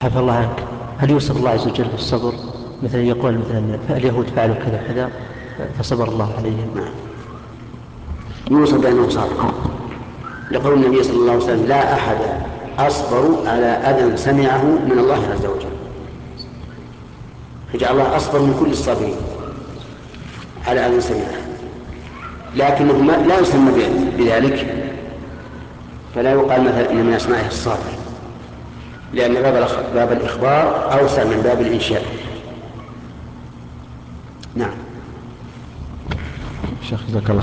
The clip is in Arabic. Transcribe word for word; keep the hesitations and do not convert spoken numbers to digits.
عفى الله عنك، هل يوصف الله عز وجل بالصبر؟ مثلا يقول مثلا اليهود فعلوا كذا كذا فصبر الله عليهم. نعم، يوصف بأنه صابر، يقول النبي صلى الله عليه وسلم: لا أحد أصبر على أذى سمعه من الله عز وجل، فجعل الله أصبر من كل الصابرين على أذى سمعه، لكنه لا يسمى بذلك، فلا يقال مثلا إن من أسمائه الصابر، لأن باب الإخبار أوسع من باب الإنشاء. نعم. شيخ جزاك الله